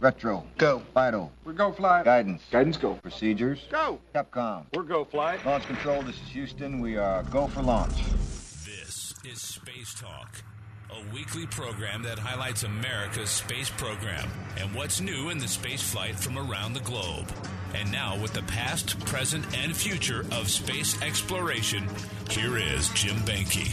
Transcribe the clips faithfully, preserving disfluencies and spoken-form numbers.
Retro. Go. Vital. We're go flight. Guidance. Guidance go. Procedures. Go. Capcom. We're go flight. Launch control, this is Houston. We are go for launch. This is Space Talk, a weekly program that highlights America's space program and what's new in the space flight from around the globe. And now, with the past, present, and future of space exploration, here is Jim Banke.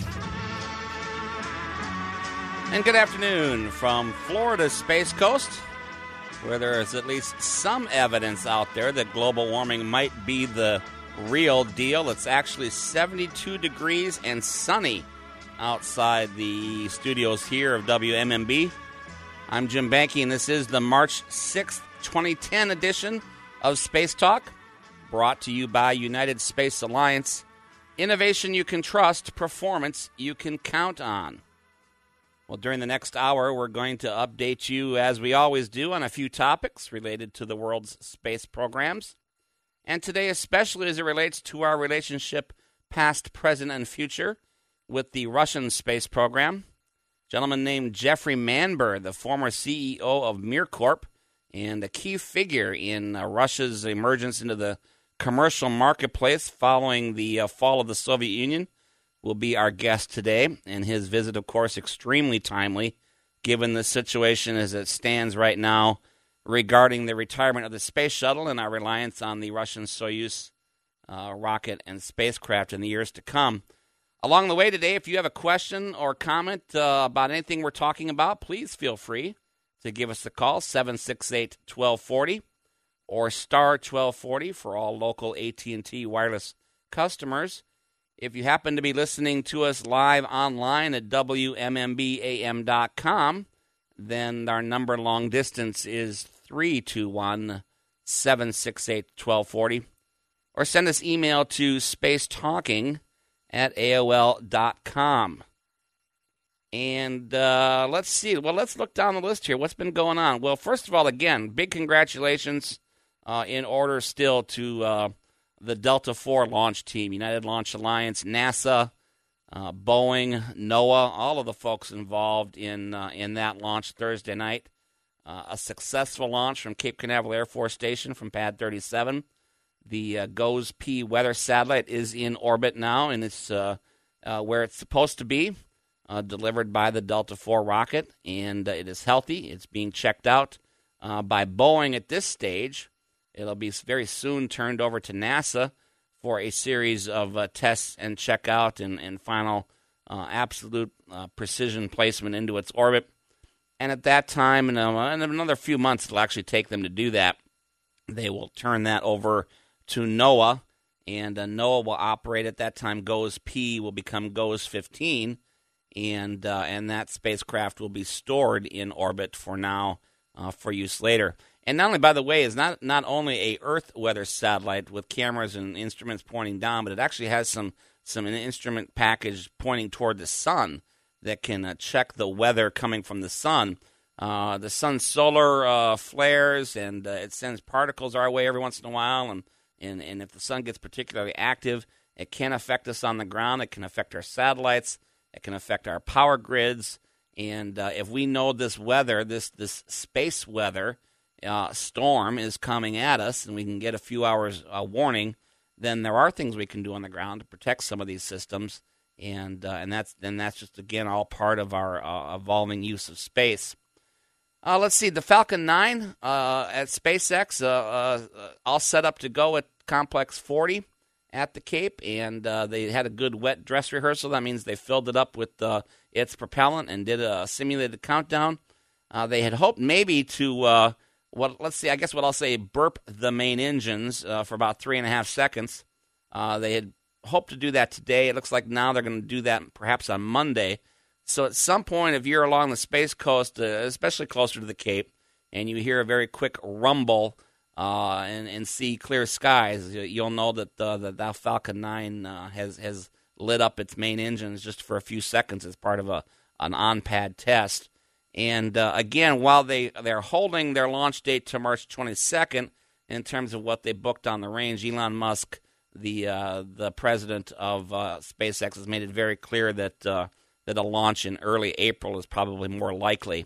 And good afternoon from Florida's Space Coast, where there is at least some evidence out there that global warming might be the real deal. It's actually seventy-two degrees and sunny outside the studios here of W M M B. I'm Jim Banke, and this is the March sixth, twenty ten edition of Space Talk, brought to you by United Space Alliance. Innovation you can trust, performance you can count on. Well, during the next hour, we're going to update you, as we always do, on a few topics related to the world's space programs. And today, especially as it relates to our relationship, past, present, and future, with the Russian space program. A gentleman named Jeffrey Manber, the former C E O of MirCorp, and a key figure in uh, Russia's emergence into the commercial marketplace following the uh, fall of the Soviet Union, will be our guest today. And his visit, of course, extremely timely, given the situation as it stands right now regarding the retirement of the space shuttle and our reliance on the Russian Soyuz uh, rocket and spacecraft in the years to come. Along the way today, if you have a question or comment uh, about anything we're talking about, please feel free to give us a call, seven six eight, one two four zero or star twelve forty for all local A T and T wireless customers. If you happen to be listening to us live online at W M M B A M dot com, then our number long distance is three two one, seven six eight, one two four zero, or send us email to spacetalking at A O L dot com. And uh, let's see. Well, let's look down the list here. What's been going on? Well, first of all, again, big congratulations uh, in order still to uh, the Delta four launch team, United Launch Alliance, NASA, uh, Boeing, NOAA, all of the folks involved in uh, in that launch Thursday night. Uh, a successful launch from Cape Canaveral Air Force Station from Pad thirty-seven. The uh, GOES-P weather satellite is in orbit now, and it's uh, uh, where it's supposed to be, uh, delivered by the Delta four rocket, and uh, it is healthy. It's being checked out uh, by Boeing at this stage. It'll be very soon turned over to NASA for a series of uh, tests and checkout and, and final uh, absolute uh, precision placement into its orbit. And at that time, in, uh, in another few months, it'll actually take them to do that. They will turn that over to NOAA, and uh, NOAA will operate at that time. GOES-P will become GOES fifteen, and uh, and that spacecraft will be stored in orbit for now uh, for use later. And not only, by the way, is not not only a Earth weather satellite with cameras and instruments pointing down, but it actually has some some an instrument package pointing toward the sun that can uh, check the weather coming from the sun. Uh, the sun's solar uh, flares, and uh, it sends particles our way every once in a while. And, and, and if the sun gets particularly active, it can affect us on the ground. It can affect our satellites. It can affect our power grids. And uh, if we know this weather, this this space weather uh, storm is coming at us, and we can get a few hours uh, warning, then there are things we can do on the ground to protect some of these systems. And uh, and that's and that's just, again, all part of our uh, evolving use of space. Uh, let's see, the Falcon nine uh, at SpaceX, uh, uh, all set up to go at Complex forty at the Cape, and uh, they had a good wet dress rehearsal. That means they filled it up with uh, its propellant and did a simulated countdown. Uh, they had hoped maybe to, uh, what let's see, I guess what I'll say, burp the main engines uh, for about three and a half seconds. Uh, they had hoped to do that today. It looks like now they're going to do that perhaps on Monday. So at some point, if you're along the Space Coast, uh, especially closer to the Cape, and you hear a very quick rumble uh, and, and see clear skies, you'll know that uh, that, that Falcon nine uh, has has lit up its main engines just for a few seconds as part of a an on-pad test. And uh, again, while they they're holding their launch date to March twenty-second, in terms of what they booked on the range, Elon Musk, the uh, the president of uh, SpaceX, has made it very clear that. Uh, that a launch in early April is probably more likely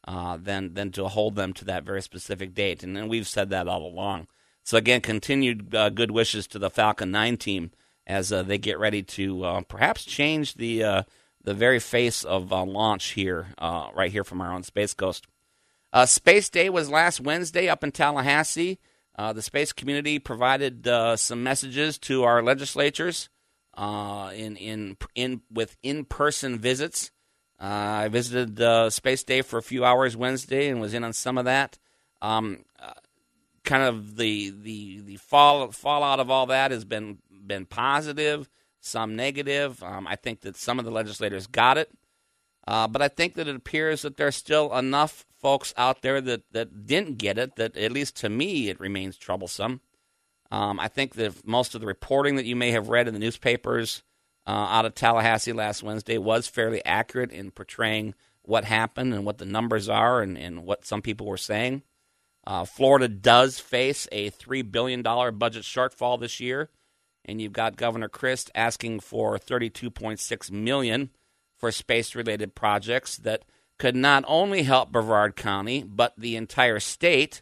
uh, than than to hold them to that very specific date. And, and we've said that all along. So, again, continued uh, good wishes to the Falcon nine team as uh, they get ready to uh, perhaps change the uh, the very face of uh, launch here, uh, right here from our own Space Coast. Uh, Space Day was last Wednesday up in Tallahassee. Uh, the space community provided uh, some messages to our legislatures uh, in in in with in-person visits. Uh, I visited uh, Space Day for a few hours Wednesday and was in on some of that. Um, uh, kind of the the the fall fallout of all that has been been positive, some negative. Um, I think that some of the legislators got it, uh, but I think that it appears that there's still enough folks out there that, that didn't get it, that at least to me it remains troublesome. Um, I think that most of the reporting that you may have read in the newspapers uh, out of Tallahassee last Wednesday was fairly accurate in portraying what happened and what the numbers are and, and what some people were saying. Uh, Florida does face a three billion dollars budget shortfall this year, and you've got Governor Christ asking for thirty-two point six million dollars for space-related projects that could not only help Brevard County, but the entire state.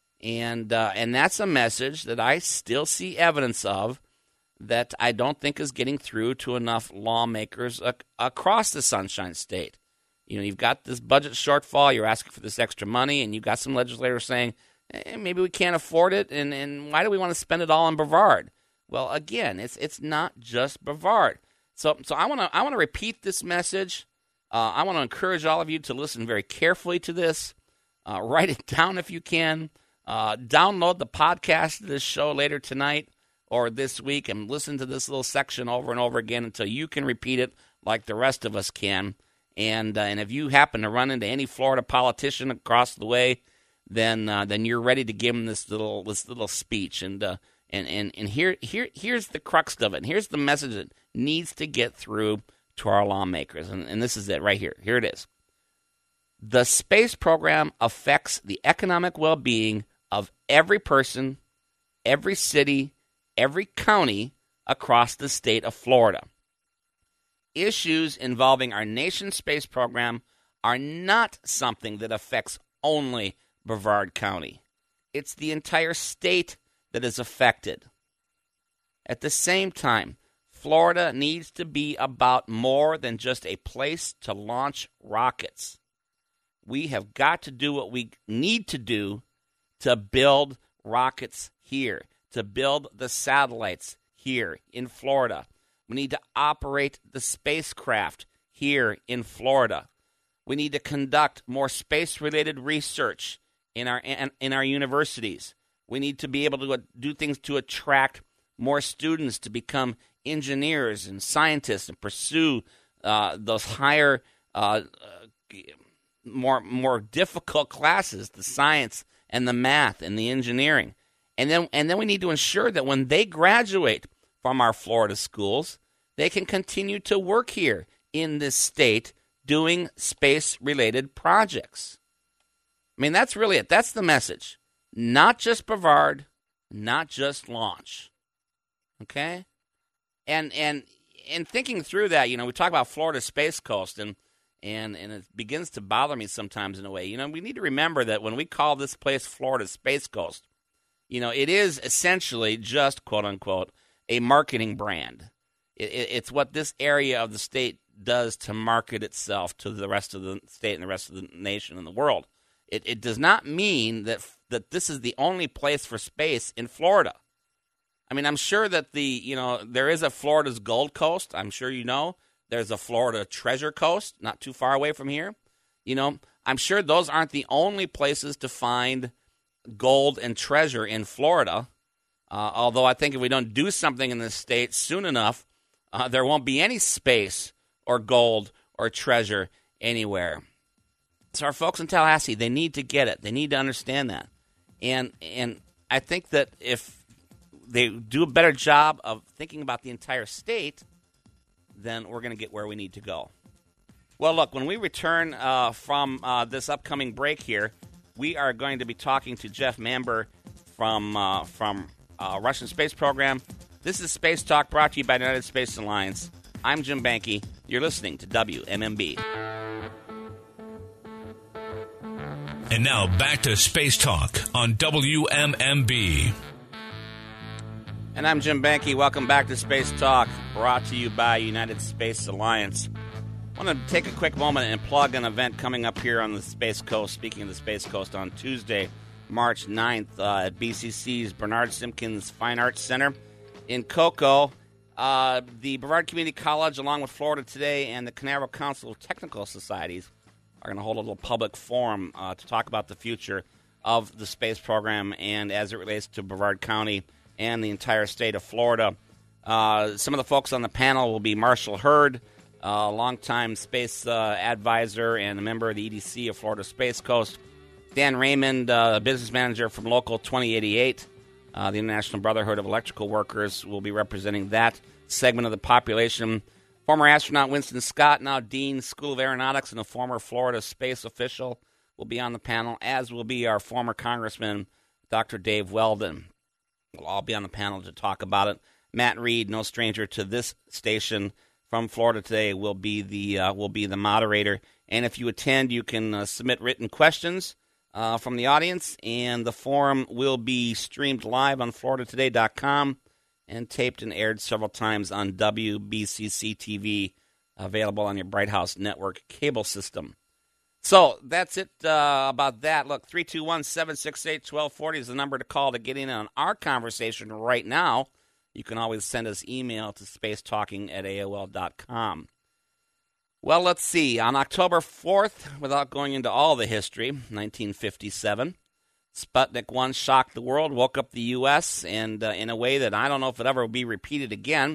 And uh, and that's a message that I still see evidence of that I don't think is getting through to enough lawmakers ac- across the Sunshine State. You know, you've got this budget shortfall, you're asking for this extra money, and you've got some legislators saying, eh, maybe we can't afford it, and, and why do we want to spend it all on Brevard? Well, again, it's it's not just Brevard. So so I want to I want to repeat this message. Uh, I want to encourage all of you to listen very carefully to this. Uh, write it down if you can. Uh, download the podcast of this show later tonight or this week and listen to this little section over and over again until you can repeat it like the rest of us can. And uh, and if you happen to run into any Florida politician across the way, then uh, then you're ready to give them this little this little speech. And uh, and and and here here here's the crux of it. And here's the message that needs to get through to our lawmakers, and, and this is it right here. Here it is. The space program affects the economic well-being of every person, every city, every county across the state of Florida. Issues involving our nation's space program are not something that affects only Brevard County. It's the entire state that is affected. At the same time, Florida needs to be about more than just a place to launch rockets. We have got to do what we need to do to build rockets here, to build the satellites here in Florida. We need to operate the spacecraft here in Florida. We need to conduct more space-related research in our in our universities. We need to be able to do things to attract more students to become engineers and scientists and pursue uh, those higher, uh, uh, more more difficult classes, the science and the math and the engineering. And then and then we need to ensure that when they graduate from our Florida schools, they can continue to work here in this state doing space-related projects. I mean, that's really it. That's the message. Not just Brevard, not just launch. Okay? And and in thinking through that, you know, we talk about Florida Space Coast, and, and, and it begins to bother me sometimes in a way. You know, we need to remember that when we call this place Florida Space Coast, you know, it is essentially just, quote-unquote, a marketing brand. It, it, it's what this area of the state does to market itself to the rest of the state and the rest of the nation and the world. It, it does not mean that that this is the only place for space in Florida. I mean, I'm sure that the, you know, there is a Florida's Gold Coast. I'm sure you know. There's a Florida Treasure Coast, not too far away from here. You know, I'm sure those aren't the only places to find gold and treasure in Florida. Uh, although I think if we don't do something in this state soon enough, uh, there won't be any space or gold or treasure anywhere. So our folks in Tallahassee, they need to get it. They need to understand that. And and I think that if they do a better job of thinking about the entire state, then we're going to get where we need to go. Well, look, when we return uh, from uh, this upcoming break here, we are going to be talking to Jeff Mamber from uh, from uh, Russian Space Program. This is Space Talk, brought to you by the United Space Alliance. I'm Jim Banke. You're listening to W M M B. And now back to Space Talk on W M M B. And I'm Jim Banky. Welcome back to Space Talk, brought to you by United Space Alliance. I want to take a quick moment and plug an event coming up here on the Space Coast, speaking of the Space Coast, on Tuesday, March ninth, uh, at B C C's Bernard Simpkins Fine Arts Center in Cocoa. Uh, the Brevard Community College, along with Florida Today and the Canaveral Council of Technical Societies, are going to hold a little public forum uh, to talk about the future of the space program and as it relates to Brevard County and the entire state of Florida. Uh, some of the folks on the panel will be Marshall Hurd, a uh, longtime space uh, advisor and a member of the E D C of Florida Space Coast. Dan Raymond, uh, a business manager from Local twenty eighty-eight. Uh, the International Brotherhood of Electrical Workers will be representing that segment of the population. Former astronaut Winston Scott, now Dean, School of Aeronautics, and a former Florida space official, will be on the panel, as will be our former Congressman, Doctor Dave Weldon. We'll all be on the panel to talk about it. Matt Reed, no stranger to this station from Florida Today, will be the uh, will be the moderator. And if you attend, you can uh, submit written questions uh, from the audience, and the forum will be streamed live on Florida Today dot com and taped and aired several times on W B C C T V, available on your Bright House Network cable system. So that's it uh, about that. Look, three two one, seven six eight, one two four zero is the number to call to get in on our conversation right now. You can always send us email to spacetalking at A O L dot com. Well, let's see. On October fourth, without going into all the history, nineteen fifty-seven, Sputnik one shocked the world, woke up the U S, and uh, in a way that I don't know if it ever will be repeated again.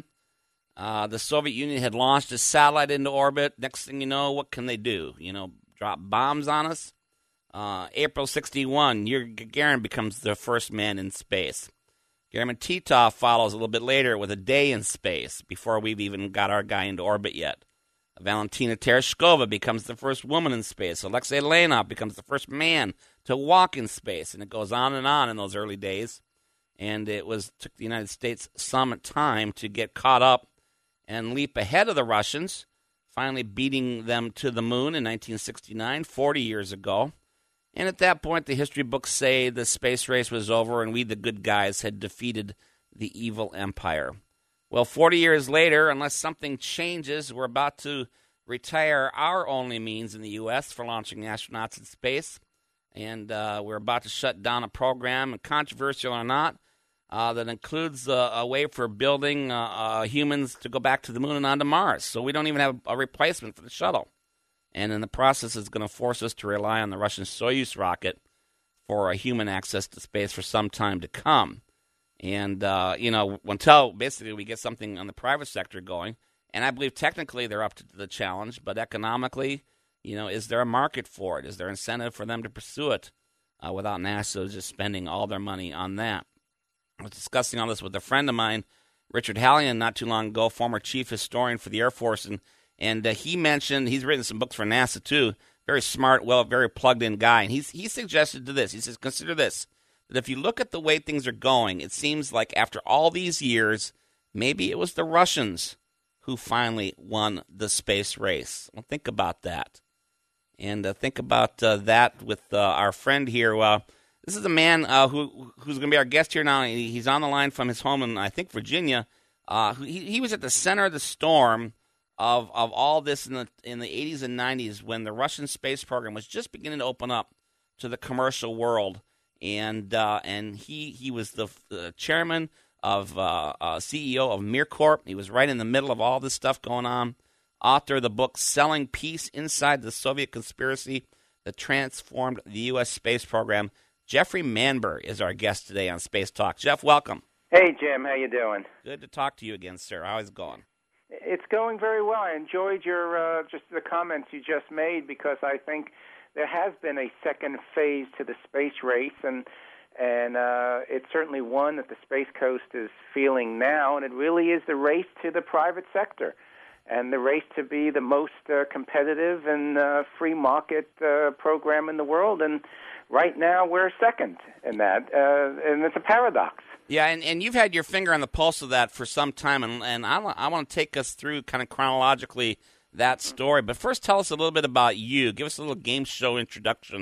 Uh, the Soviet Union had launched a satellite into orbit. Next thing you know, what can they do? You know, drop bombs on us? Uh, April sixty-one, Yuri Gagarin becomes the first man in space. German Titov follows a little bit later with a day in space before we've even got our guy into orbit yet. Valentina Tereshkova becomes the first woman in space. Alexei Leonov becomes the first man to walk in space. And it goes on and on in those early days. And it was took the United States some time to get caught up and leap ahead of the Russians, finally beating them to the moon in nineteen sixty-nine, forty years ago. And at that point, the history books say the space race was over and we, the good guys, had defeated the evil empire. Well, forty years later, unless something changes, we're about to retire our only means in the U S for launching astronauts in space. And uh, we're about to shut down a program, controversial or not, uh, that includes uh, a way for building uh, uh, humans to go back to the moon and onto Mars. So we don't even have a replacement for the shuttle. And in the process, it's going to force us to rely on the Russian Soyuz rocket for a human access to space for some time to come. And, uh, you know, until basically we get something on the private sector going, and I believe technically they're up to the challenge, but economically, you know, is there a market for it? Is there incentive for them to pursue it uh, without NASA just spending all their money on that? I was discussing all this with a friend of mine, Richard Hallian, not too long ago, former chief historian for the Air Force, and And uh, he mentioned, he's written some books for NASA too, very smart, well, very plugged-in guy. And he's, he suggested to this, he says, consider this, that if you look at the way things are going, it seems like after all these years, maybe it was the Russians who finally won the space race. Well, think about that. And uh, think about uh, that with uh, our friend here. Uh, this is a man uh, who who's going to be our guest here now. He's on the line from his home in, I think, Virginia. Uh, he, he was at the center of the storm of of all this in the in the eighties and nineties when the Russian space program was just beginning to open up to the commercial world, and uh, and he he was the uh, chairman of uh, uh, C E O of MirCorp. He was right in the middle of all this stuff going on. Author of the book "Selling Peace Inside the Soviet Conspiracy That Transformed the U S Space Program." Jeffrey Manber is our guest today on Space Talk. Jeff, welcome. Hey, Jim. How you doing? Good to talk to you again, sir. How's it going? It's going very well. I enjoyed your uh, just the comments you just made because I think there has been a second phase to the space race, and and uh, it's certainly one that the Space Coast is feeling now, and it really is the race to the private sector and the race to be the most uh, competitive and uh, free market uh, program in the world. And right now we're second in that, uh, and it's a paradox. Yeah, and, and you've had your finger on the pulse of that for some time, and, and I, I want to take us through kind of chronologically that story. But first, tell us a little bit about you. Give us a little game show introduction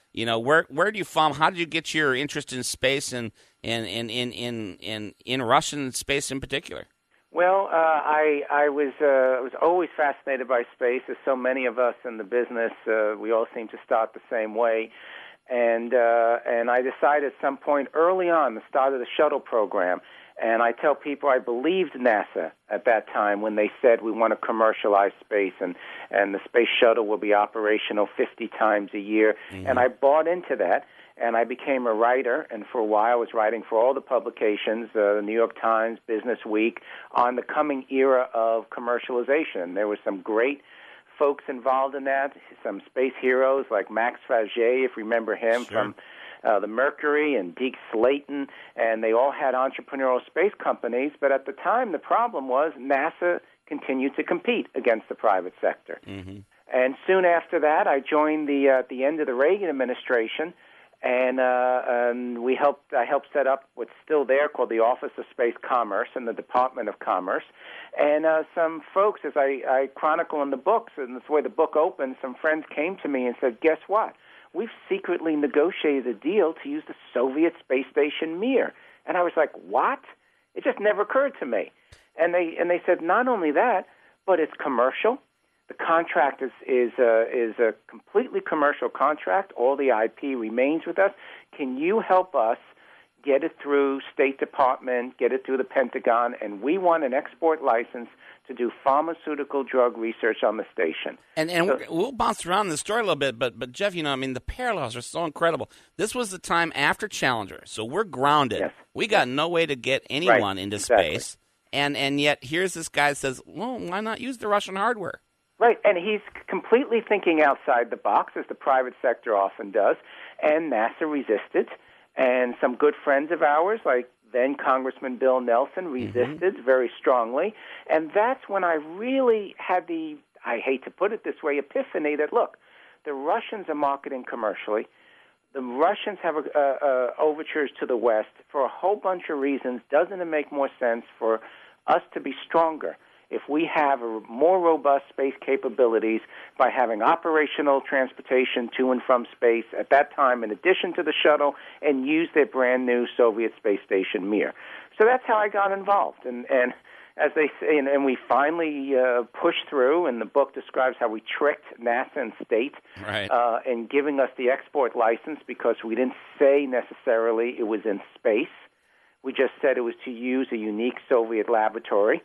You know, where where do you follow? How did you get your interest in space and in in in in in, in Russian space in particular? Well, uh, I I was uh, was always fascinated by space, as so many of us in the business. Uh, we all seem to start the same way, and uh, and I decided at some point early on, the start of the shuttle program. And I tell people I believed NASA at that time when they said we want to commercialize space and, and the space shuttle will be operational fifty times a year. Mm-hmm. And I bought into that, and I became a writer. And for a while I was writing for all the publications, uh, the New York Times, Business Week, on the coming era of commercialization. There were some great folks involved in that, some space heroes like Max Faget, if you remember him, sure. from Uh, the Mercury and Deke Slayton, and they all had entrepreneurial space companies. But at the time, the problem was NASA continued to compete against the private sector. Mm-hmm. And soon after that, I joined the uh, at the end of the Reagan administration, and, uh, and we helped. I helped set up what's still there called the Office of Space Commerce in the Department of Commerce. And uh, some folks, as I, I chronicle in the books, and that's the way the book opens, some friends came to me and said, "Guess what? We've secretly negotiated a deal to use the Soviet space station Mir." And I was like, what? It just never occurred to me. And they and they said, not only that, but it's commercial. The contract is is a, is a completely commercial contract. All the I P remains with us. Can you help us get it through State Department, get it through the Pentagon, and we want an export license to do pharmaceutical drug research on the station. And and so, we'll bounce around the story a little bit, but but Jeff, you know, I mean, the parallels are so incredible. This was the time after Challenger, so we're grounded. Yes. We got no way to get anyone right, into exactly. space, and and yet here's this guy that says, well, why not use the Russian hardware? Right, and he's completely thinking outside the box, as the private sector often does, and NASA resisted, and some good friends of ours, like then Congressman Bill Nelson, resisted mm-hmm. very strongly. And that's when I really had the, I hate to put it this way, epiphany that, look, the Russians are marketing commercially. The Russians have uh, uh, overtures to the West for a whole bunch of reasons. Doesn't it make more sense for us to be stronger if we have a more robust space capabilities by having operational transportation to and from space at that time in addition to the shuttle, and use their brand new Soviet space station Mir? So that's how I got involved. And, and as they say, and, and we finally uh, pushed through, and the book describes how we tricked NASA and state right. uh, in giving us the export license, because we didn't say necessarily it was in space. We just said it was to use a unique Soviet laboratory.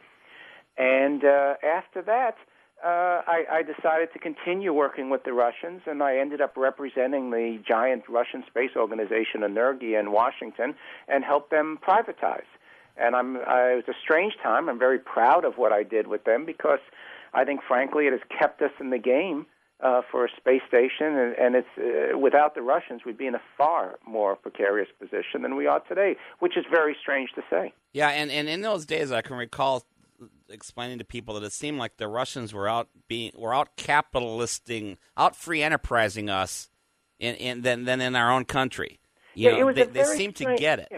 And uh, after that, uh, I, I decided to continue working with the Russians, and I ended up representing the giant Russian space organization, Energia, in Washington, and helped them privatize. And I'm, I, it was a strange time. I'm very proud of what I did with them, because I think, frankly, it has kept us in the game uh, for a space station, and, and it's uh, without the Russians, we'd be in a far more precarious position than we are today, which is very strange to say. Yeah, and, and in those days, I can recall explaining to people that it seemed like the Russians were out being were out capitalisting, out free enterprising us, in, in than than in our own country. You yeah, know, it was they, a they very seem strange, to get it. Yeah.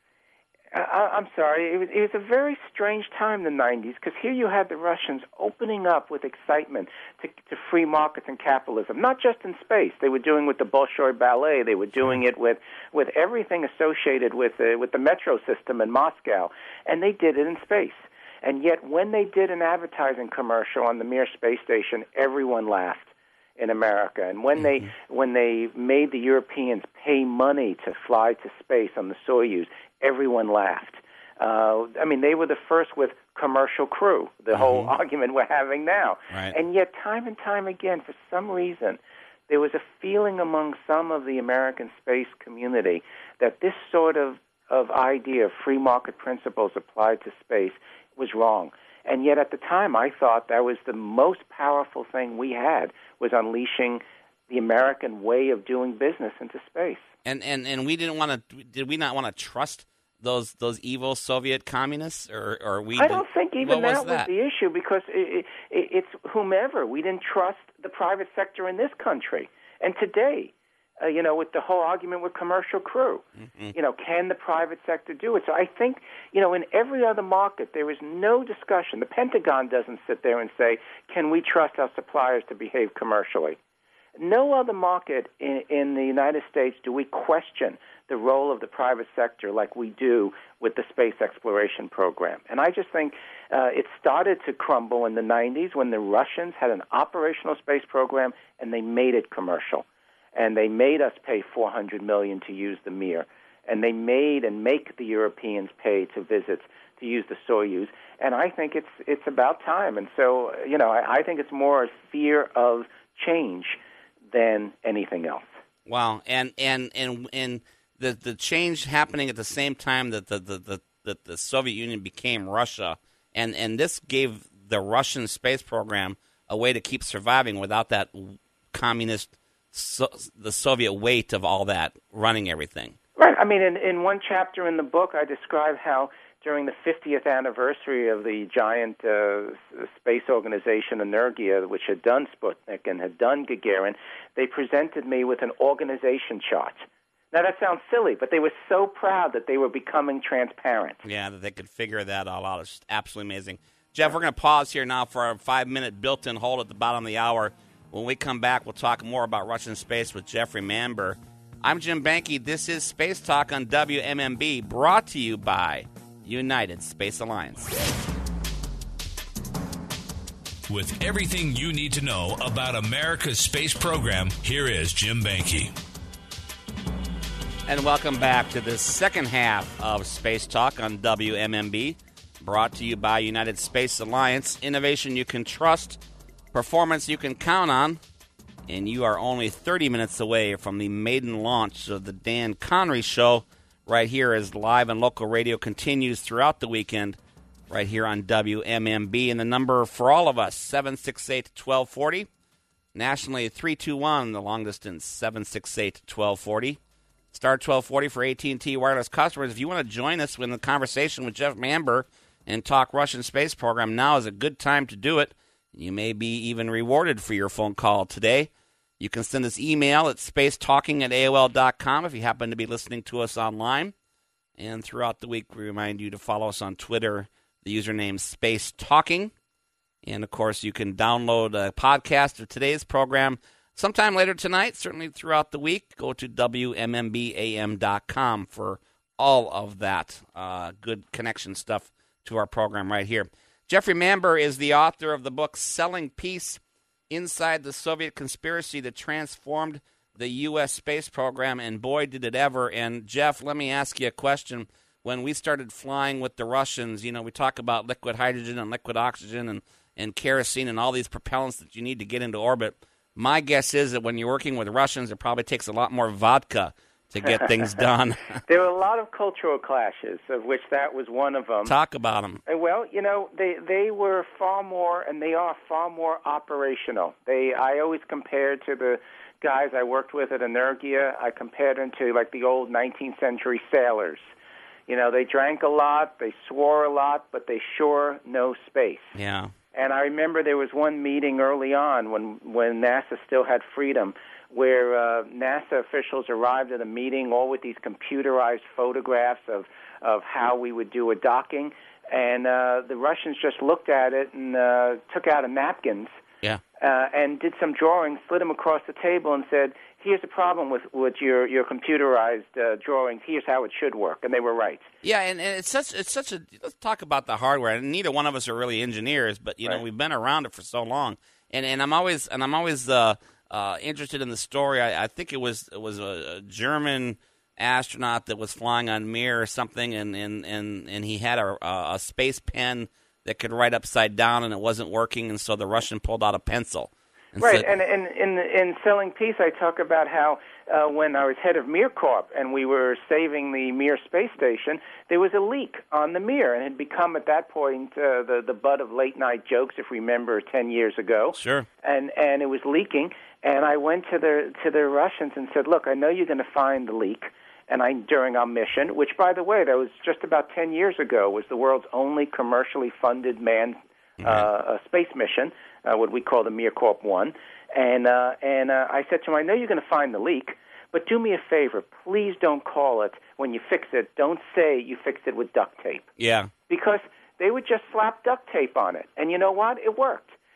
I, I'm sorry. It was it was a very strange time in the nineties, because here you had the Russians opening up with excitement to, to free markets and capitalism, not just in space. They were doing with the Bolshoi Ballet. They were doing it with, with everything associated with uh, with the metro system in Moscow, and they did it in space. And yet, when they did an advertising commercial on the Mir space station, everyone laughed in America. And when mm-hmm. they when they made the Europeans pay money to fly to space on the Soyuz, everyone laughed. Uh, I mean, they were the first with commercial crew, the mm-hmm. whole argument we're having now. Right. And yet, time and time again, for some reason, there was a feeling among some of the American space community that this sort of, of idea of free market principles applied to space was wrong. And yet at the time, I thought that was the most powerful thing we had, was unleashing the American way of doing business into space. And and, and we didn't want to, did we not want to trust those those evil Soviet communists? Or, or we? I don't think even that was, that was the issue, because it, it, it's whomever. We didn't trust the private sector in this country. And today, Uh, you know, with the whole argument with commercial crew. Mm-hmm. You know, can the private sector do it? So I think, you know, in every other market, there is no discussion. The Pentagon doesn't sit there and say, can we trust our suppliers to behave commercially? No other market in, in the United States do we question the role of the private sector like we do with the space exploration program. And I just think uh, it started to crumble in the nineties when the Russians had an operational space program and they made it commercial. And they made us pay four hundred million dollars to use the Mir. And they made and make the Europeans pay to visit, to use the Soyuz. And I think it's it's about time. And so, you know, I, I think it's more a fear of change than anything else. Wow, and and and and the the change happening at the same time that the the, the, the, the Soviet Union became Russia, and, and this gave the Russian space program a way to keep surviving without that communist, so, the Soviet weight of all that running everything. Right. I mean, in, in one chapter in the book, I describe how during the fiftieth anniversary of the giant uh, space organization Energia, which had done Sputnik and had done Gagarin, they presented me with an organization chart. Now, that sounds silly, but they were so proud that they were becoming transparent. Yeah, that they could figure that all out. It's absolutely amazing. Jeff, we're going to pause here now for our five-minute built-in hold at the bottom of the hour. When we come back, we'll talk more about Russian space with Jeffrey Mamber. I'm Jim Banke. This is Space Talk on W M M B, brought to you by United Space Alliance. With everything you need to know about America's space program, here is Jim Banke. And welcome back to the second half of Space Talk on W M M B, brought to you by United Space Alliance. Innovation you can trust, performance you can count on, and you are only thirty minutes away from the maiden launch of the Dan Connery Show right here as live and local radio continues throughout the weekend right here on W M M B. And the number for all of us, seven six eight, one two four zero. Nationally, three two one, the long distance, seven six eight, one two four zero. Star twelve forty for A T and T wireless customers. If you want to join us in the conversation with Jeff Mamber and talk Russian space program, now is a good time to do it. You may be even rewarded for your phone call today. You can send us email at spacetalking at A O L dot com if you happen to be listening to us online. And throughout the week, we remind you to follow us on Twitter, the username Space Talking. And, of course, you can download a podcast of today's program sometime later tonight, certainly throughout the week. Go to W M M B A M dot com for all of that uh, good connection stuff to our program right here. Jeffrey Mamber is the author of the book Selling Peace, Inside the Soviet Conspiracy That Transformed the U S Space Program, and boy, did it ever. And, Jeff, let me ask you a question. When we started flying with the Russians, you know, we talk about liquid hydrogen and liquid oxygen and, and kerosene and all these propellants that you need to get into orbit. My guess is that when you're working with Russians, it probably takes a lot more vodka to get things done. There were a lot of cultural clashes, of which that was one of them. Talk about them. Well, you know, they they were far more, and they are far more operational. They I always compared to the guys I worked with at Energia, I compared them to like the old nineteenth century sailors. You know, they drank a lot, they swore a lot, but they sure know space. Yeah. And I remember there was one meeting early on when, when NASA still had freedom where uh, NASA officials arrived at a meeting all with these computerized photographs of, of how we would do a docking. And uh, the Russians just looked at it and uh, took out a napkins yeah. uh, and did some drawings, slid them across the table and said, here's the problem with, with your, your computerized uh, drawings. Here's how it should work. And they were right. Yeah, and, and it's such it's such a – let's talk about the hardware. And neither one of us are really engineers, but, you right. know, we've been around it for so long. And and I'm always and I'm always uh, uh, interested in the story. I, I think it was it was a, a German astronaut that was flying on Mir or something, and, and, and, and he had a, a space pen that could write upside down, and it wasn't working, and so the Russian pulled out a pencil. And right, said, and in, in in Selling Peace, I talk about how uh, when I was head of Mir Corp and we were saving the Mir space station, there was a leak on the Mir, and it had become at that point uh, the the butt of late night jokes, if we remember, ten years ago. Sure. And and it was leaking, and I went to the to the Russians and said, look, I know you're going to find the leak, and I during our mission, which by the way, that was just about ten years ago, was the world's only commercially funded manned mm-hmm. uh, a space mission. Uh, what we call the Mir Corp one, and uh, and uh, I said to him, I know you're going to find the leak, but do me a favor, please don't call it when you fix it. Don't say you fixed it with duct tape. Yeah. Because they would just slap duct tape on it, and you know what? It worked.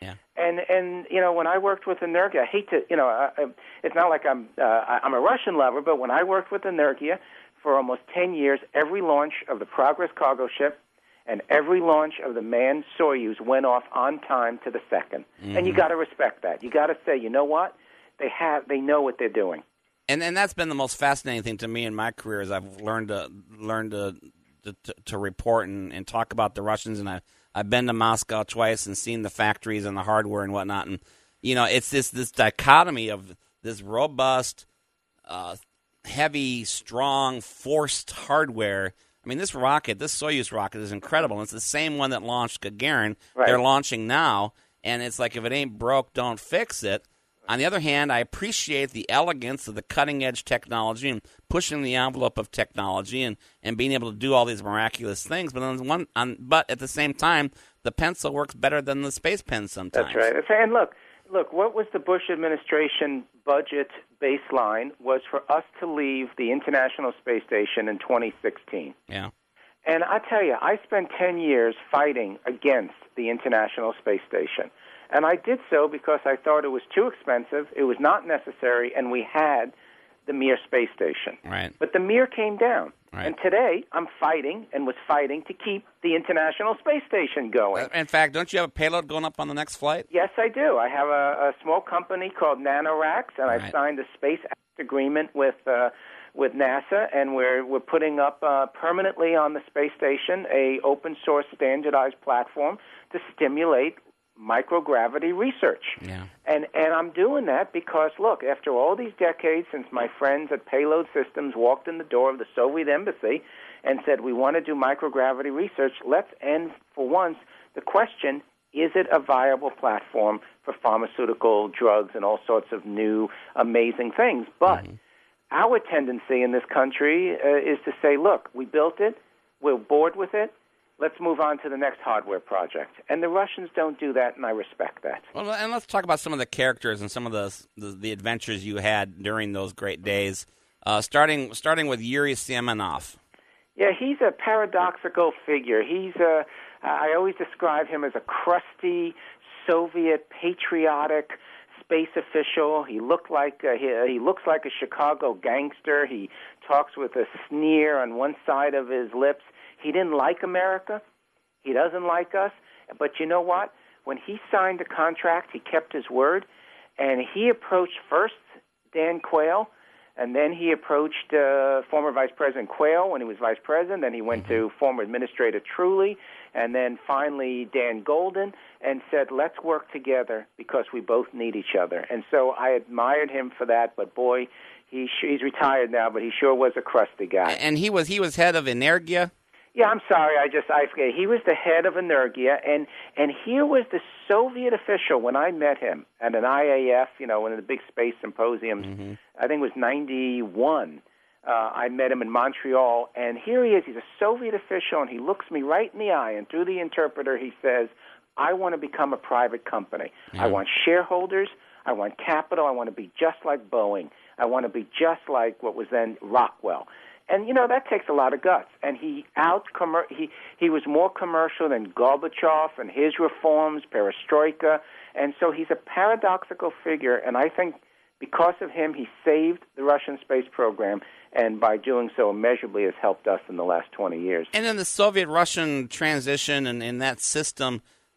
Yeah. And and you know, when I worked with Energia, I hate to, you know, I, I, it's not like I'm uh, I'm a Russian lover, but when I worked with Energia for almost ten years, every launch of the Progress cargo ship and every launch of the manned Soyuz went off on time to the second. Mm-hmm. And you got to respect that. You got to say, you know what? They have, they know what they're doing. And and that's been the most fascinating thing to me in my career is I've learned to learned to to, to report and, and talk about the Russians, and I I've been to Moscow twice and seen the factories and the hardware and whatnot, and you know it's this this dichotomy of this robust, uh, heavy, strong, forced hardware. I mean, this rocket, this Soyuz rocket, is incredible. It's the same one that launched Gagarin. Right. They're launching now, and it's like if it ain't broke, don't fix it. On the other hand, I appreciate the elegance of the cutting-edge technology and pushing the envelope of technology and, and being able to do all these miraculous things. But on one, on, but at the same time, the pencil works better than the space pen sometimes. That's right. And look, look, what was the Bush administration budget baseline was for us to leave the International Space Station in twenty sixteen. Yeah. And I tell you, I spent ten years fighting against the International Space Station. And I did so because I thought it was too expensive, it was not necessary, and we had the Mir space station. Right. But the Mir came down. Right. And today I'm fighting and was fighting to keep the International Space Station going. In fact, don't you have a payload going up on the next flight? Yes, I do. I have a, a small company called NanoRacks, and Right. I've signed a space act agreement with uh, with NASA, and we're we're putting up uh, permanently on the space station a open source standardized platform to stimulate microgravity research. Yeah. And and I'm doing that because, look, after all these decades since my friends at Payload Systems walked in the door of the Soviet embassy and said, we want to do microgravity research, let's end for once the question, is it a viable platform for pharmaceutical drugs and all sorts of new, amazing things? But mm-hmm. our tendency in this country uh, is to say, look, we built it, we're bored with it, let's move on to the next hardware project. And the Russians don't do that, and I respect that. Well, and let's talk about some of the characters and some of the the, the adventures you had during those great days, uh, starting starting with Yuri Semenov. Yeah, he's a paradoxical figure. He's a, I always describe him as a crusty, Soviet, patriotic space official. He looked like uh, he, he looks like a Chicago gangster. He talks with a sneer on one side of his lips. He didn't like America. He doesn't like us. But you know what? When he signed the contract, he kept his word, and he approached first Dan Quayle, and then he approached uh, former Vice President Quayle when he was Vice President. Then he went to former Administrator Truly, and then finally Dan Golden, and said, let's work together because we both need each other. And so I admired him for that, but boy, he sh- he's retired now, but he sure was a crusty guy. And he was he was head of Energia? Yeah, I'm sorry. I just I forget. He was the head of Energia, and and here was the Soviet official when I met him at an I A F, you know, one of the big space symposiums. Mm-hmm. I think it was ninety-one. Uh, I met him in Montreal, and here he is. He's a Soviet official, and he looks me right in the eye, and through the interpreter, he says, "I want to become a private company. Yeah. I want shareholders. I want capital. I want to be just like Boeing. I want to be just like what was then Rockwell." And, you know, that takes a lot of guts. And he out he he was more commercial than Gorbachev and his reforms, perestroika. And so he's a paradoxical figure. And I think because of him, he saved the Russian space program. And by doing so, immeasurably has helped us in the last twenty years. And then the Soviet-Russian transition and in that system,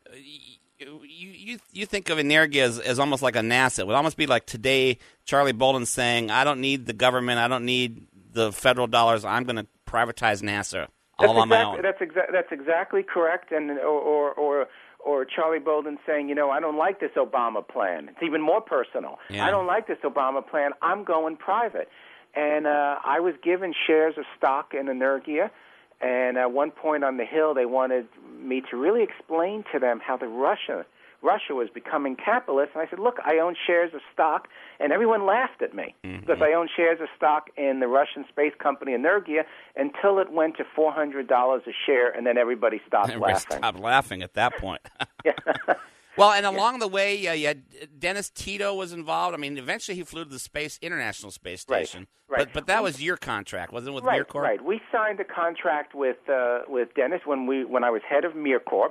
you, you you think of Energia as, as almost like a NASA. It would almost be like today Charlie Bolden saying, I don't need the government, I don't need the federal dollars, I'm going to privatize NASA all that's on exactly, my own. That's, exa- that's exactly correct. And or, or or or Charlie Bolden saying, you know, I don't like this Obama plan. It's even more personal. Yeah. I don't like this Obama plan. I'm going private. And uh, I was given shares of stock in Energia. And at one point on the Hill, they wanted me to really explain to them how the Russia Russia was becoming capitalist. And I said, look, I own shares of stock. And everyone laughed at me mm-hmm. because I own shares of stock in the Russian space company Energia until it went to four hundred dollars a share, and then everybody stopped everybody laughing. stopped laughing at that point. yeah. Well, and along yeah. the way, uh, you had Dennis Tito was involved. I mean, eventually he flew to the space International Space Station. Right, right. But but that was your contract, wasn't it, with right, MirCorp? Right. We signed a contract with uh, with Dennis when we when I was head of MirCorp,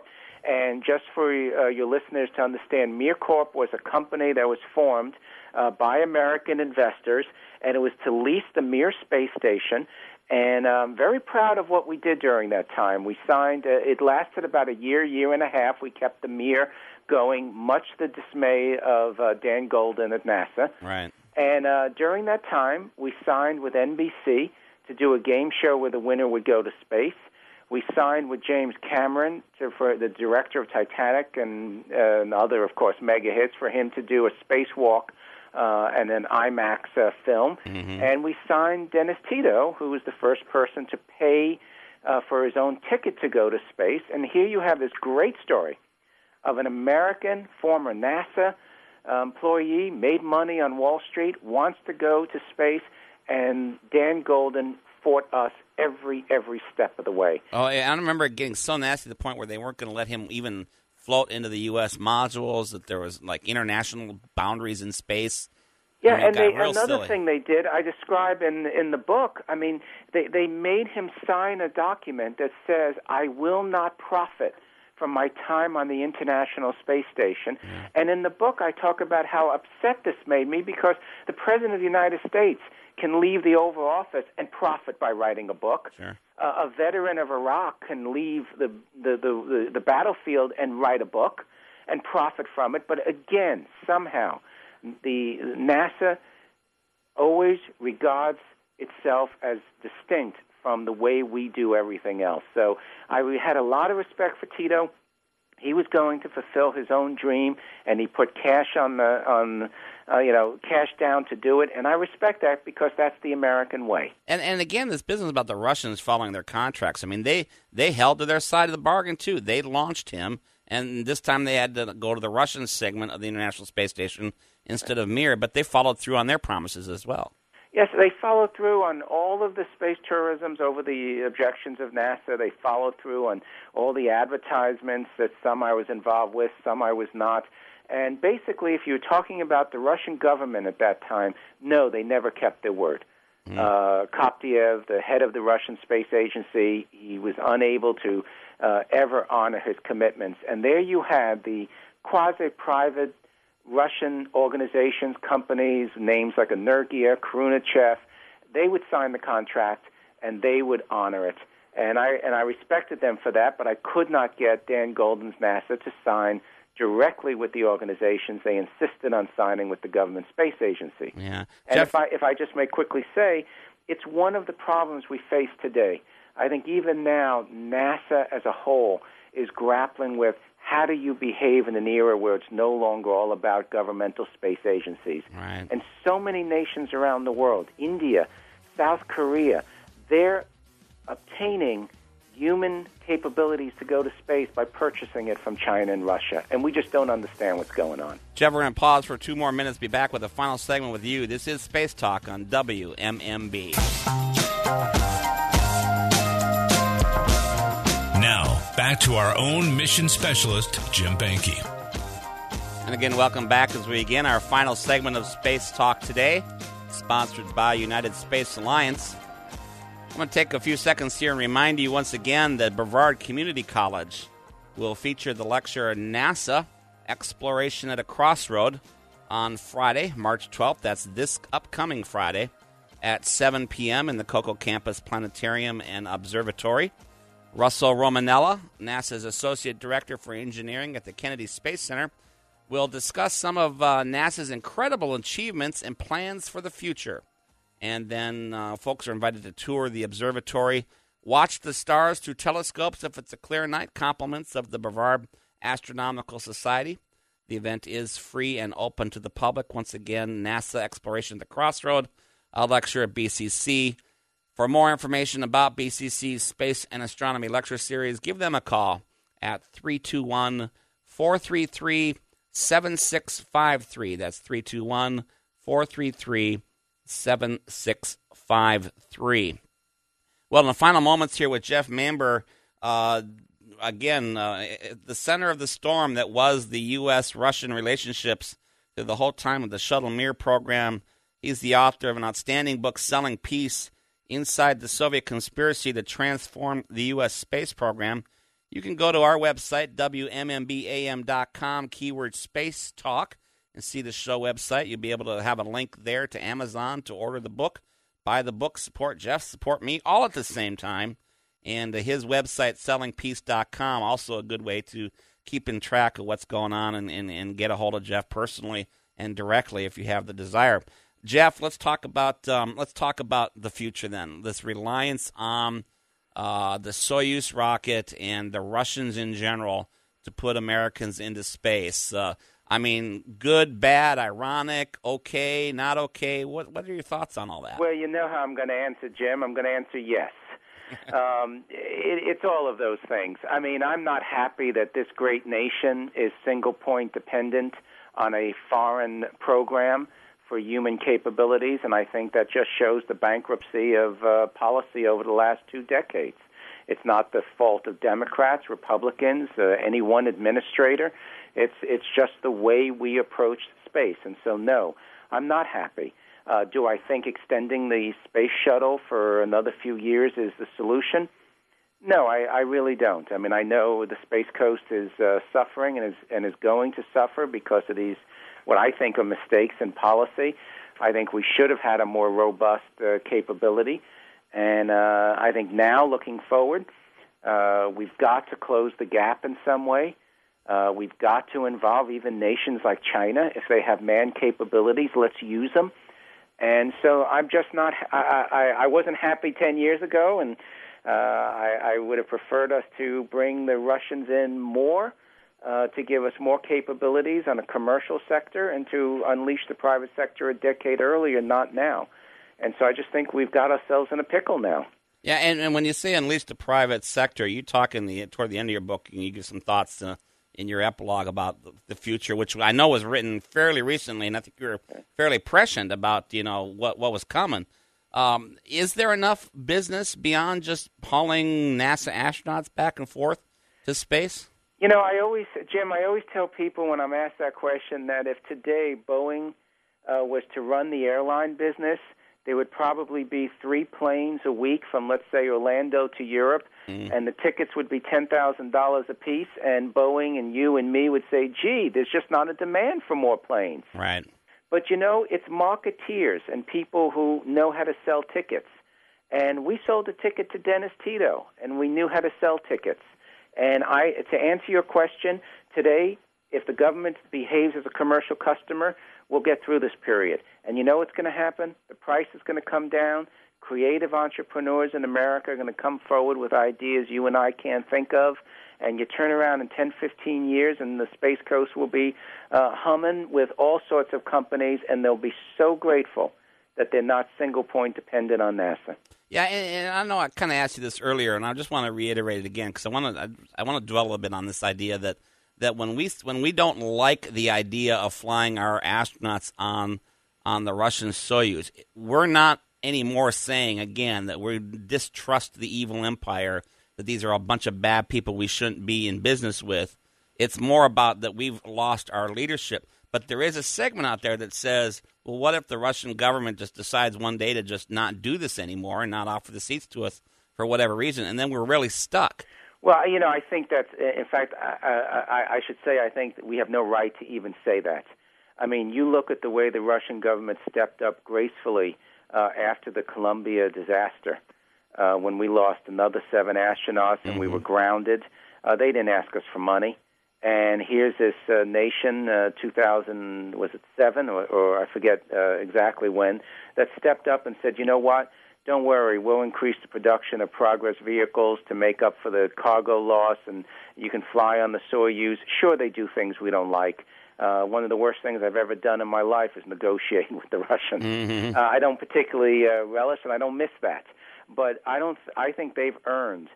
And just for uh, your listeners to understand, Mir Corp was a company that was formed uh, by American investors, and it was to lease the Mir space station. And I'm very proud of what we did during that time. We signed, uh, it lasted about a year, year and a half. We kept the Mir going, much to the dismay of uh, Dan Golden at NASA. Right. And uh, during that time, we signed with N B C to do a game show where the winner would go to space. We signed with James Cameron to, for the director of Titanic and, uh, and other, of course, mega hits, for him to do a spacewalk uh, and an IMAX uh, film. Mm-hmm. And we signed Dennis Tito, who was the first person to pay uh, for his own ticket to go to space. And here you have this great story of an American former NASA uh, employee, made money on Wall Street, wants to go to space, and Dan Golden fought us every, every step of the way. Oh, yeah, I remember it getting so nasty to the point where they weren't going to let him even float into the U S modules, that there was, like, international boundaries in space. Yeah, I mean, and they, another silly. thing they did, I describe in in the book, I mean, they, they made him sign a document that says, I will not profit from my time on the International Space Station. Mm. And in the book, I talk about how upset this made me, because the President of the United States can leave the Oval Office and profit by writing a book. Sure. Uh, a veteran of Iraq can leave the the, the, the the battlefield and write a book and profit from it. But again, somehow, the NASA always regards itself as distinct from the way we do everything else. So I we had a lot of respect for Tito. He was going to fulfill his own dream, and he put cash on the on, uh, you know, cash down to do it. And I respect that, because that's the American way. And and again, this business about the Russians following their contracts. I mean, they they held to their side of the bargain too. They launched him, and this time they had to go to the Russian segment of the International Space Station instead of Mir. But they followed through on their promises as well. Yes, they followed through on all of the space tourisms over the objections of NASA. They followed through on all the advertisements that some I was involved with, some I was not. And basically, if you're talking about the Russian government at that time, no, they never kept their word. Mm. Uh, Koptiev, the head of the Russian Space Agency, he was unable to uh, ever honor his commitments. And there you had the quasi-private Russian organizations, companies, names like Energia, Khrushchev. They would sign the contract, and they would honor it. And I and I respected them for that, but I could not get Dan Golden's NASA to sign directly with the organizations. They insisted on signing with the government space agency. Yeah. And Jeff- if I if I just may quickly say, it's one of the problems we face today. I think even now, NASA as a whole is grappling with, how do you behave in an era where it's no longer all about governmental space agencies? Right. And so many nations around the world, India, South Korea, they're obtaining human capabilities to go to space by purchasing it from China and Russia. And we just don't understand what's going on. Jeff, we're going to pause for two more minutes, be back with a final segment with you. This is Space Talk on W M M B. Now, back to our own mission specialist, Jim Banky. And again, welcome back as we begin our final segment of Space Talk today, sponsored by United Space Alliance. I'm going to take a few seconds here and remind you once again that Brevard Community College will feature the lecture NASA Exploration at a Crossroad on Friday, March twelfth. That's this upcoming Friday at seven p.m. in the Cocoa Campus Planetarium and Observatory. Russell Romanella, NASA's Associate Director for Engineering at the Kennedy Space Center, will discuss some of uh, NASA's incredible achievements and plans for the future. And then uh, folks are invited to tour the observatory, watch the stars through telescopes if it's a clear night, compliments of the Brevard Astronomical Society. The event is free and open to the public. Once again, NASA Exploration at the Crossroad, a lecture at B C C. For more information about B C C's Space and Astronomy Lecture Series, give them a call at three two one, four three three, seven six five three. That's three two one, four three three, seven six five three. Well, in the final moments here with Jeff Mamber, uh, again, uh, at the center of the storm that was the U S Russian relationships through the whole time of the Shuttle Mir program. He's the author of an outstanding book, Selling Peace, Inside the Soviet Conspiracy to Transform the U S Space Program. you can go to our website, W M M B A M dot com, keyword Space Talk, and see the show website. You'll be able to have a link there to Amazon to order the book, buy the book, support Jeff, support me, all at the same time. And uh, his website, selling peace dot com, also a good way to keep in track of what's going on and, and, and get a hold of Jeff personally and directly if you have the desire. Jeff, let's talk about um, let's talk about the future then. This reliance on uh, the Soyuz rocket and the Russians in general to put Americans into space. Uh, I mean, good, bad, ironic, okay, not okay. What what are your thoughts on all that? Well, you know how I'm going to answer, Jim. I'm going to answer yes. um, it, it's all of those things. I mean, I'm not happy that this great nation is single-point dependent on a foreign program for human capabilities, and I think that just shows the bankruptcy of uh, policy over the last two decades. It's not the fault of Democrats, Republicans, uh, any one administrator. It's it's just the way we approach space, and so no, I'm not happy. Uh, do I think extending the space shuttle for another few years is the solution? No, I, I really don't. I mean, I know the Space Coast is uh, suffering and is and is going to suffer because of these, what I think are mistakes in policy. I think we should have had a more robust uh, capability. And uh, I think now, looking forward, uh, we've got to close the gap in some way. Uh, we've got to involve even nations like China. If they have manned capabilities, let's use them. And so I'm just not, I, I, I wasn't happy ten years ago, and uh, I, I would have preferred us to bring the Russians in more uh, to give us more capabilities on a commercial sector and to unleash the private sector a decade earlier, not now. And so I just think we've got ourselves in a pickle now. Yeah, and, and when you say unleash the private sector, you talk in the toward the end of your book, and you give some thoughts to, in your epilogue about the future, which I know was written fairly recently, and I think you were fairly prescient about, you know, what, what was coming. Um, is there enough business beyond just hauling NASA astronauts back and forth to space? You know, I always, Jim, I always tell people when I'm asked that question that if today Boeing uh, was to run the airline business, there would probably be three planes a week from, let's say, Orlando to Europe, mm. and the tickets would be ten thousand dollars a piece, and Boeing and you and me would say, gee, there's just not a demand for more planes. Right. But, you know, it's marketeers and people who know how to sell tickets. And we sold a ticket to Dennis Tito, and we knew how to sell tickets. And I, to answer your question, today, if the government behaves as a commercial customer, we'll get through this period. And you know what's going to happen? The price is going to come down. Creative entrepreneurs in America are going to come forward with ideas you and I can't think of. And you turn around in ten, fifteen years, and the Space Coast will be uh, humming with all sorts of companies, and they'll be so grateful that they're not single-point dependent on NASA. Yeah, and, and I know I kind of asked you this earlier, and I just want to reiterate it again because I want to I, I want to dwell a little bit on this idea that that when we when we don't like the idea of flying our astronauts on on the Russian Soyuz, we're not anymore saying again that we distrust the evil empire, that these are a bunch of bad people we shouldn't be in business with. It's more about that we've lost our leadership. But there is a segment out there that says, well, what if the Russian government just decides one day to just not do this anymore and not offer the seats to us for whatever reason, and then we're really stuck? Well, you know, I think that, in fact, I, I, I should say I think that we have no right to even say that. I mean, you look at the way the Russian government stepped up gracefully uh, after the Columbia disaster, uh, when we lost another seven astronauts and mm-hmm. we were grounded. Uh, they didn't ask us for money. And here's this uh, nation, uh, two thousand, was it seven, or, or I forget uh, exactly when, that stepped up and said, you know what, don't worry, we'll increase the production of Progress vehicles to make up for the cargo loss, and you can fly on the Soyuz. Sure, they do things we don't like. Uh, one of the worst things I've ever done in my life is negotiate with the Russians. Mm-hmm. Uh, I don't particularly uh, relish, and I don't miss that. But I don't. I think they've earned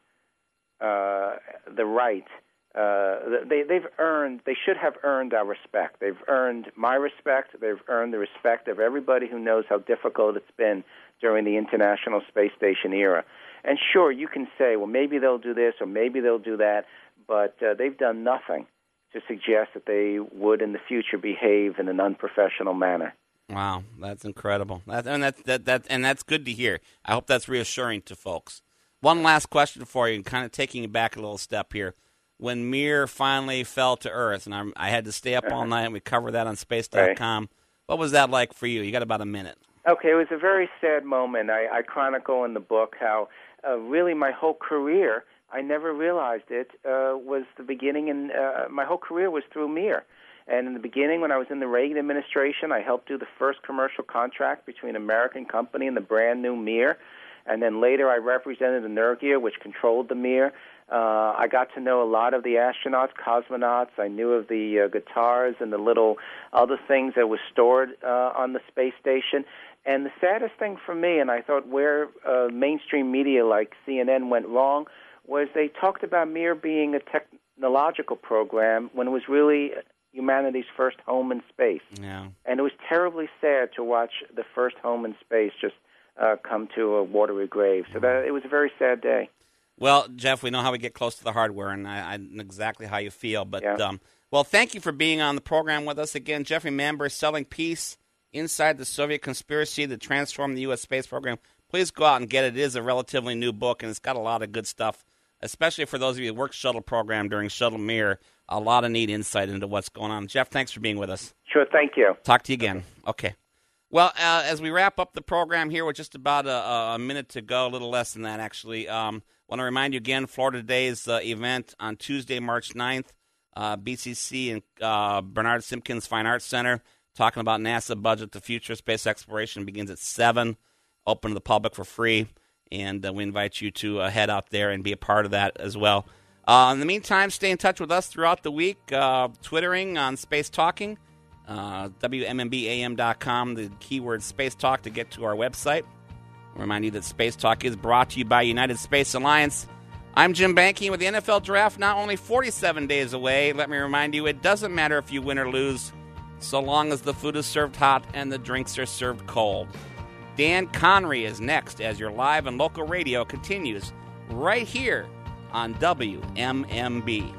uh, the right. Uh, they, they've earned. They should have earned our respect. They've earned my respect. They've earned the respect of everybody who knows how difficult it's been during the International Space Station era. And sure, you can say, well, maybe they'll do this or maybe they'll do that, but uh, they've done nothing to suggest that they would in the future behave in an unprofessional manner. Wow, that's incredible. That, and, that, that, that, and that's good to hear. I hope that's reassuring to folks. One last question for you, and kind of taking you back a little step here. when Mir finally fell to Earth, and I, I had to stay up all night, and we covered that on space dot com. Right. What was that like for you? You got about a minute. Okay, it was a very sad moment. I, I chronicle in the book how uh, really my whole career, I never realized it, uh, was the beginning, and uh, my whole career was through Mir. And in the beginning, when I was in the Reagan administration, I helped do the first commercial contract between an American company and the brand new Mir. And then later I represented Energia, which controlled the Mir. Uh, I got to know a lot of the astronauts, cosmonauts. I knew of the uh, guitars and the little other things that were stored uh, on the space station. And the saddest thing for me, and I thought where uh, mainstream media like C N N went wrong, was they talked about Mir being a technological program when it was really humanity's first home in space. Yeah. And it was terribly sad to watch the first home in space just uh, come to a watery grave. So that it was a very sad day. Well, Jeff, we know how we get close to the hardware, and I, I know exactly how you feel. But, yeah. um, well, thank you for being on the program with us again. Jeffrey Manber, Selling Peace Inside the Soviet Conspiracy that Transformed the U S Space Program. Please go out and get it. It is a relatively new book, and it's got a lot of good stuff, especially for those of you who worked shuttle program during Shuttle Mir. A lot of neat insight into what's going on. Jeff, thanks for being with us. Sure, thank you. Talk to you again. Okay. Well, uh, as we wrap up the program here with just about a, a minute to go, a little less than that, actually, um, I want to remind you again, Florida Day's uh, event on Tuesday, March ninth, uh, B C C and uh, Bernard Simpkins Fine Arts Center, talking about NASA budget, the future of space exploration, begins at seven, open to the public for free, and uh, we invite you to uh, head out there and be a part of that as well. Uh, in the meantime, stay in touch with us throughout the week, uh, Twittering on Space Talking, uh, W M M B A M dot com, the keyword Space Talk to get to our website. I'll remind you that Space Talk is brought to you by United Space Alliance. I'm Jim Banky with the N F L Draft now only forty-seven days away. Let me remind you, it doesn't matter if you win or lose, so long as the food is served hot and the drinks are served cold. Dan Connery is next as your live and local radio continues right here on W M M B.